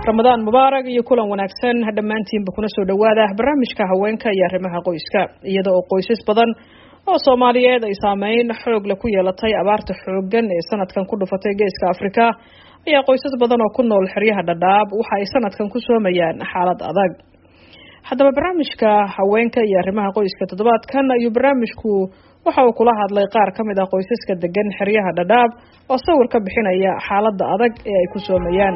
Ramadan Mubarak iyo kulan wanaagsan dhamaantiinba kuna soo dhawaada barnaamijka haweenka iyo arrimaha qoyska iyada oo qoysas badan oo Soomaaliyeed ay saameyn xoog leh ku yeelatay abaarta xooggan ee sanadkan ku dhufatay geeska Afrika ayaa qoysas badan oo ku nool xeryaha Dadaab waxa ay sanadkan ku soomayaan xaalad adag. haddaba barnaamijka haweenka iyo arrimaha qoyska toddobaadkan ayuu barnaamijku waxa uu kula hadlay qaar ka mid ah qoysaska degan xeryaha Dadaab oo sawir ka bixinaya xaaladda adag ee ay ku soomayaan.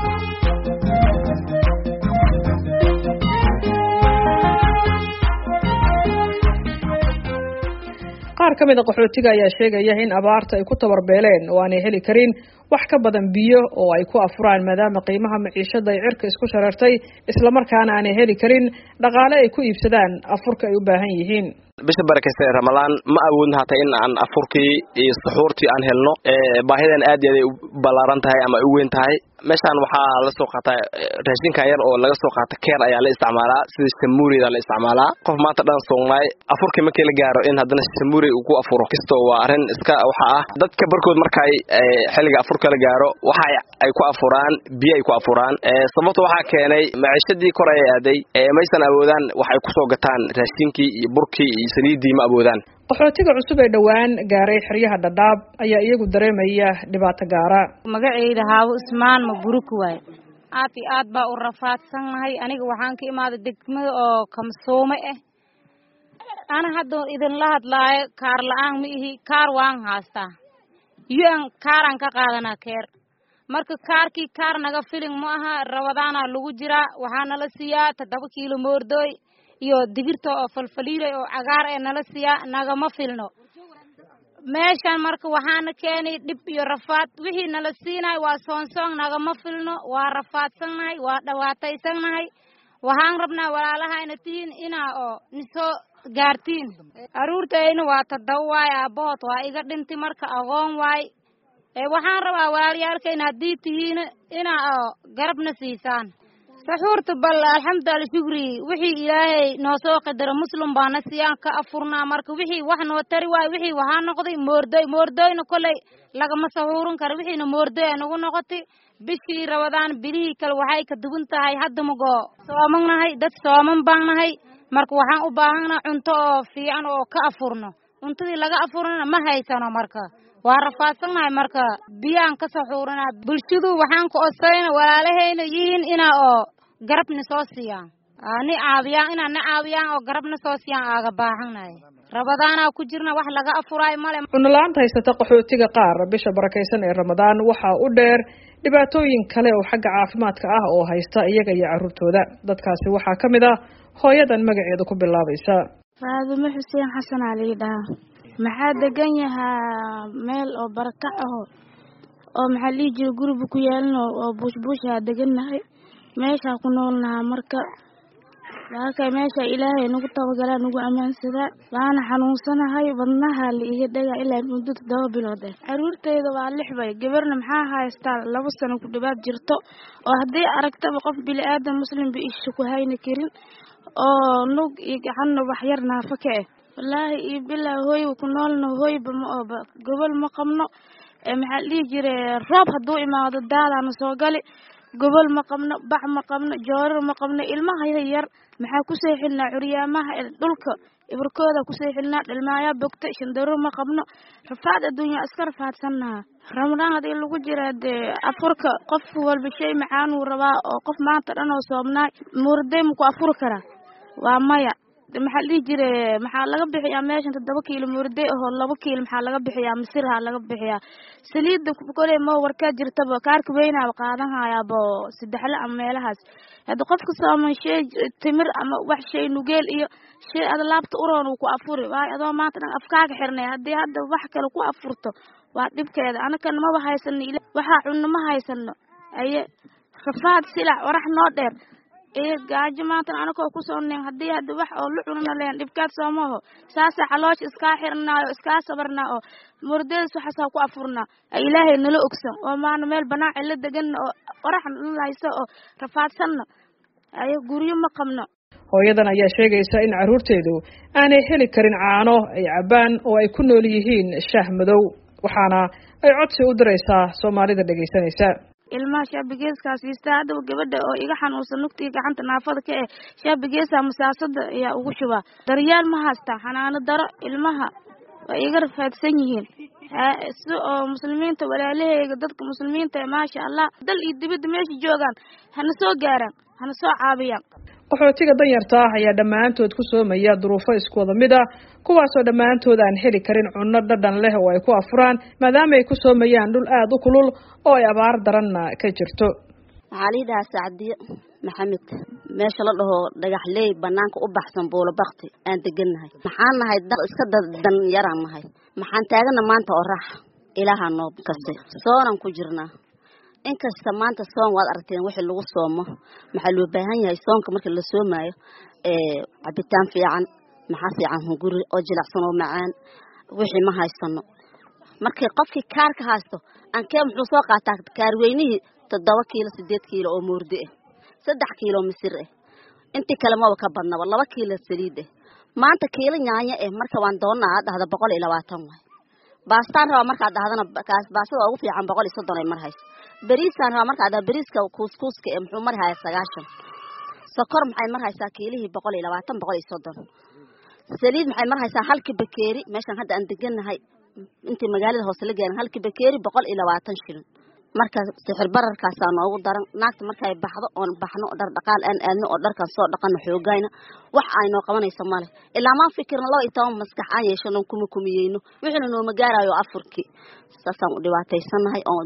qaar ka mid ah qaxootiga ayaa sheegaya in abaarta ay ku tabarbeeleen oo aanay heli karin wax ka badan biyo oo ay ku afuraan maadaama qiimaha maciishada ay cirka isku sharartay isla markaana aanay heli karin dhaqaale ay ku iibsadaan afurka ay u baahan yihiin. bisha barakaysan Ramadan ma awoodna hata in aan afurkii iyo suxuurtii aan helno baahidan aad iyo aad ay u ballaaran tahay ama u weyn tahay. meeshan waxaa la soo qaatay raashinka yar oo laga soo qaatay keer ayaa la isticmaalaa sida samuurida la isticmaalaa qof maanta dhan soonay afurkii ma kala gaaro in haddana samuuri uu ku afuro kisto waa arin iska waxa ah dadka barkood markay xilliga afurka la gaaro waxa ay ku afuraan biyo ay ku afuraan sababta waxa keenay maciishadii kor ay aaday maysan awoodaan waxay ku soo gataan raashinkii iyo burkii iyo saliidii ma awoodaan. qaxootiga cusub ee dhawaan gaaray xeryaha Dadaab ayaa iyagu dareemaya dhibaato gaara. magacayda Haawo Usmaan Mabruuk waay aad baa u rafaadsanahay aniga waxaan ka imaaday degmada oo Kamsoome ana hadda idin la hadlaayo kaar la'aan ma ihi kaar waan haastaa yaan kaaran ka qaadanaa keer marka kaar naga filin ma aha Ramadaana lagu jiraa waxaana la siiyaa 7 kiilo moordoy iyo digirta oo falfaliilay oo cagaar ee nala siiya nagama filno meeshan marka waxaana keenay dib iyo rafaad wixii nala siinay waa soonsoon nagama filno waa rafaadsanahay waa dhawaataysanahay waxaan rabnaa walaalahayna tiin inaa oo nisoo gaartiin aruurtayna waa tadawaay aabood waa iga dhinti marka aqoon waay waxaan rabaa walaalayaalkayna haddii tihiin inaa oo garabna siisaan saxuurta bal alxamdulillah shukri wixii ilaahay noo soo qadaro muslim baana siyaan ka afurnaa marka wixii wax noo tari waay wixii waxa noqday moordoyna kolay lagama saxuurin karo wixiina moordoy anagu noqotay bishii Ramadaan bilihii kale waxay ka duwan tahay hadda mago soomanahay dad sooman baanahay marka waxaan u baahanaa cunto oo fiican oo ka afurno cuntadii laga afurana ma haysano marka waa rafaadsanahay marka biyaan ka saxuurana bulshadu waxaan ku osayna walaalahayna yihiin ina oo garabna soo siiyaan ani caawiyaan oo garabna soo siiyaan aaga baahanahay Ramadaana ku jirna wax laga afuraay male cunalaanta haysata qaxootiga qaar bisha barakaysan ee Ramadaan waxa u dheer dhibaatooyin kale oo xagga caafimaadka ah oo haysta iyaga iyo carruurtooda dadkaasi waxaa kamid ah hooyadan magaceeda ku bilaabaysa Faadimo Xuseen Xasan Ali maxaa degan yahay meel oo barakac ah oo maxalli jiro guriga ku yaalno oo bushbush deganahay meesha ku noolnahay marka waxa meesha Ilaahay nagu tabagalay nagu amaansada waana xanuunsanahay wadnaha la iga dhaga ilaa muddo 7 bilood caruurtayda waa 6 bay gabarna maxaa haystaa 2 sano ku dhawaad jirto oo hadii aragtaba qof bili aadam muslim bi isha ku hayna karin oo nug iyo gacan wax yar naafaka wallahi bilaa hooy ku noolno hooy ma ooba gobol ma qabno maxalli jire roob haduu imaado daadana soo gali gobol ma qabno bax ma qabno joorar ma qabno ilmaha yar maxaa ku seexilnaa curyaamaha dhulka ibarkooda ku seexilnaa dhalmaaya bogta shandaro ma qabno rafaad adduunyo askar faadsanaa Ramadaan hadii lagu jira afurka qof walba shay macaan uu rabaa oo qof maanta dhan oo soomnaa moorday ku afur kara waa maya maxalli jire maxaa laga bixiyaa meeshan 7 kiilo moorday oo 2 kiilo maxaa laga bixiyaa misirha laga bixiyaa saliid kolay ma warka jirtaba kaarka weynaa qaadanayaa bo 3 ama meelahaas hada qofka sooman shay timir ama wax shay nugeel iyo shay ad laabta uroon ku afuri waay adoo maanta dhan afkaaga xirnay hadii hadda wax kale ku afurto waa dhibkeeda anakan ma haysan waxa cunno ma haysano ay rafaad silac warax noo dheer gaajo maanta anakoo ku soonneen hadii hadda wax oo la cunana leen dhibkaad soomaho saasa xaloosh iska xirnaayo iska sabarnaa oo murdees waxa ku afurnaa Ilaahay nala ogsan oo maana meel banaac la degan oo warax la hayso oo rafaadsanna ay guriyo ma qabno. hooyadan ayaa sheegaysa in carruurteedu aanay heli karin caano ay cabaan oo ay ku nool yihiin shaah madow waxaana ay codsi u diraysaa Soomaalida dhageysanaysa. ilmaha shaabigeeskaas siistaa hadaba gabadha oo iga xanuunsan nugtiga gacanta naafada ka shaabigeesa masaasada ayaa ugu shubaa daryaal ma haystaa xanaano daro ilmaha way iga rafaadsan yihiin si oo muslimiinta walaalahayga dadka muslimiinta maasha Allah dal iyo dibadda meesha joogaan hana soo gaaraan hana soo caabiyaan qaxootiga danyarta ah ayaa dhammaantood ku soomaya duruufo isku wada mid ah kuwaasoo dhammaantood aan heli karin cunno dhadhan leh oo ay ku afuraan maadaama ay ku soomayaan dhul aad u kulul oo ay abaar daranna ka jirto xaalida Saacadiyo Maxamed meesha la dhaho dhagaxley banaanka u baxsan boolo baqti aan deganahay maxaan nahay dad iska dan yaraan nahay maxaan taagana maanta oo raax ilaaha noo kastay soonan ku jirnaa inkasta maanta soon waad aragteen wixii lagu soomo maxaa loo baahan yahay soonka marka la soomaayo cabitaan fiican maxaa fiican hunguri oo jilicsan oo macaan wixii ma haysano markii qofkii kaarka haysto aan kee muxuu soo qaataa kaar weynihii 7 kiilo 8 kiilo oo moordi ah 3 kiilo misir ah intii kale ma ka badnaba 2 kiilo saliid ah maanta kiilo nyaanya ah marka waan doonaa dhahda 120 way baastaan raba marka dhahdana kaas baasada ugu fiican 130 ay mar hayso bariisaan raba marka dhahda bariiska kuuskuuska ee muxuu mar haysaa 9 sokor maxay mar haysaa kiilihii 120 130 saliid maxay mar haysaa halkii bakeeri meeshan hadda aan deganahay intii magaalada hoose la gaarin halkii bakeeri 120 shilin marka sixir bararkaas aan ugu daran naagta markay baxdo oo baxno dhar dhaqaal aan aadno oo dharkan soo dhaqano xoogayna wax ay noo qabanayso male ilaa ma fikirna 12 maskax aan yeeshano kuma kumiyeyno wixina noo magaarayo afurkii saasaan u dhibaataysanahay oo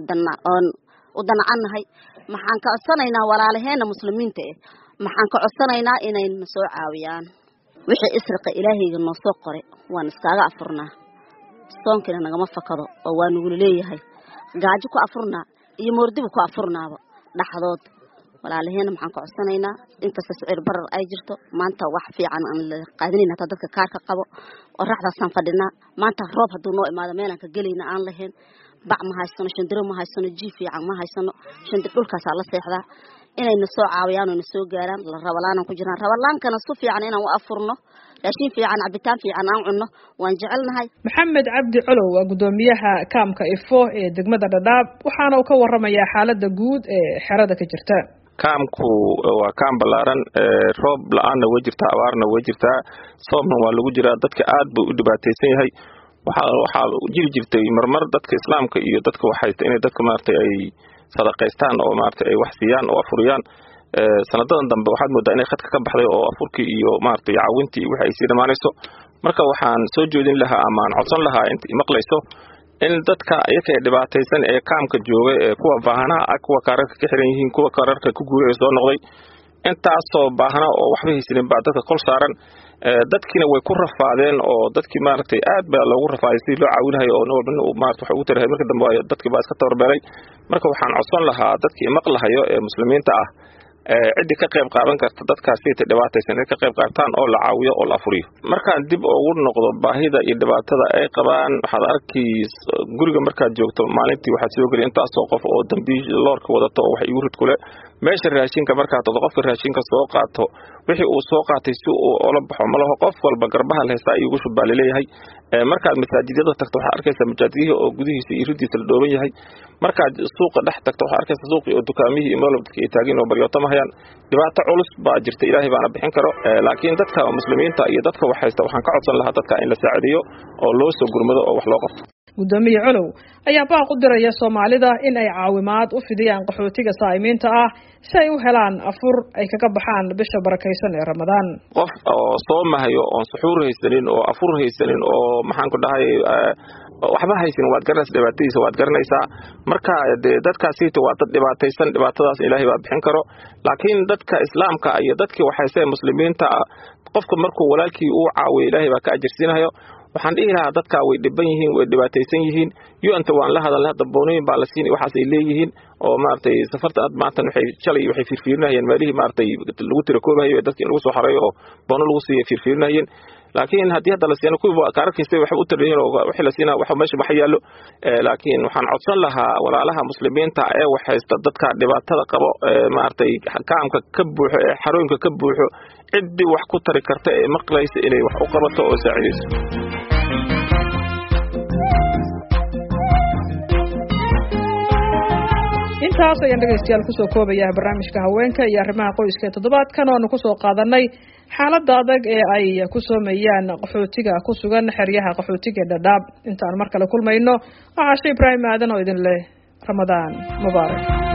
danaanahay maxaan ka codsanaynaa walaalaheena muslimiinta maxaan ka codsanaynaa inay na soo caawiyaan wixii isriqa ilaahayga noo soo qoray waan iskaaga afurnaa soonkina nagama fakado oo waan ugu leeyahay gaajo ku afurnaa iyo moordibu ku afurnaaba dhaxdood walaalaheena maxaan ka codsanaynaa inta sicir barar ay jirto maanta wax fiican aan la qaadinayna dadka kaarka qabo oo raxdaasaan fadhinaa maanta roob haduu noo imaado meelan ka galayna aan lahayn bac ma haysano shandiro ma haysano jiif fiican ma haysano shandir dhulkaas la seexdaa inay na soo caawiyaan oo na soo gaaraan la rabalaan ku jiraan rabalaankana su fiican inaan u afurno raashin fiican cabitaan fiican aan cunno waan jecelnahay Maxamed Cabdi Colow waa gudoomiyaha kaamka Ifo ee degmada Dhadhaab waxaana uu ka warramayaa xaaladda guud ee xerada ka jirta kaamku waa kaam balaaran roob la'aana way jirtaa abaarna way jirtaa soomna waa lagu jiraa dadka aad buu u dhibaataysan yahay waxa jiri jirtay marmar dadka islaamka iyo dadka waxay inay dadka maartay ay sadaqaystaan oo maartay ay wax siiyaan oo afuriyaan sanadadan dambe waxaad moodaa inay khadka ka baxday oo afurkii iyo maartay caawintii waxa ay sii dhamaanayso marka waxaan soo jeedin lahaa ama aan codsan lahaa inta maqlayso in dadka iyaga dhibaataysan ee kaamka jooga ee kuwa baahanaha kuwa kaararka ka xiran yihiin kuwa kaararka ku guuray soo noqday intaasoo baahana oo waxba haysanin baa dadka kol saaran dadkina way ku rafaadeen oo dadkii maartay aad baa loogu rafaaday si loo caawinayo oo nabadna maartay waxa uu tirahay marka dambe dadkii baa iska tabarbeelay marka waxaan codsan lahaa dadkii maqlahayo ee muslimiinta ah cidi ka qayb qaadan karta dadkaas si dhibaataysan ka qayb qaataan oo la caawiyo oo la afuriyo markaan dib ugu noqdo baahida iyo dhibaatada ay qabaan waxaad arkay guriga markaad joogto maalintii waxaad soo galay intaas oo qof oo dambiil loorka wadato oo wax igu rid kule meesha raashinka markaad qofka raashinka soo qaato wixii uu soo qaatay si uu ola baxo malaha qof walba garbaha la heystaa igu shubaal leeyahay markaad masaajidada tagto waxa arkaysaa masaajidihii oo gudihiisa iyo ridiisa la dhooban yahay markaad suuqa dhex tagto waxa arkaysaa suuqii oo dukaamihii iyo meelobadka ay taagin oo baryootama hayaan dhibaato culus baa jirta ilaahay baana bixin karo laakiin dadka muslimiinta iyo dadka wax haysta waxaan ka codsan lahaa dadka in la saacideeyo oo loo soo gurmado oo wax loo qabto gudoomiye Colow ayaa baaq u diraya Soomaalida in ay caawimaad u fidiyaan qaxootiga saayimiinta ah si ay u helaan afur ay kaga baxaan bisha barakaysan ee Ramadaan qof oo soomahayo oo suxuur haysanin oo afur haysanin oo maxaan ku dhahay waxba haysan waad garanaysaa dhibaatadiisa waad garanaysaa marka dadkaasi waa dad dhibaataysan dhibaatadaas ilaahay baa bixin karo laakiin dadka islaamka iyo dadkii waxay muslimiinta qofka markuu walaalkii uu caawiyo ilaahay baa ka ajirsiinayo waxaan dhihi lahaa dadka way dhiban yihiin way dhibaataysan yihiin anta waan la hadalnaa daboonin baa la siin waxaas ay leeyihiin oo maartay safarta aad maanta waxay fiirfiirinayeen meelihii maartay lagu tira koobayo dadkii lagu soo xareeyo oo boono lagu siiyo fiirfiirinayeen laakiin haddii hadda la siino kuwa kaararkiisa waxay u tirayeen oo wixii la siina waxa meesha wax yaalo laakiin waxaan codsan lahaa walaalaha muslimiinta ee waxaysta dadka dhibaatada qabo maartay kaamka ka buuxo ee xarooyinka ka buuxo cidii wax ku tari karta ee maqlaysa inay wax u qabato oo saacidayso intaas ayaan dhegaystayaal kusoo koobayaa barnaamijka haweenka iyo arrimaha qoyska ee toddobaadkan oonu kusoo qaadanay xaaladda adag ee ay ku soomayaan qaxootiga ku sugan xeryaha qaxootiga Dadaab. Intaan mar kale kulmayno waxaa Ibraahim Aadan oo idin leh Ramadaan Mubaarak.